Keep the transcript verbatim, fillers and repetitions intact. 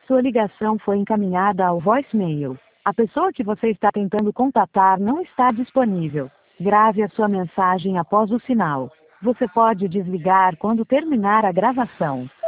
Sua ligação foi encaminhada ao voicemail. A pessoa que você está tentando contatar não está disponível. Grave a sua mensagem após o sinal. Você pode desligar quando terminar a gravação.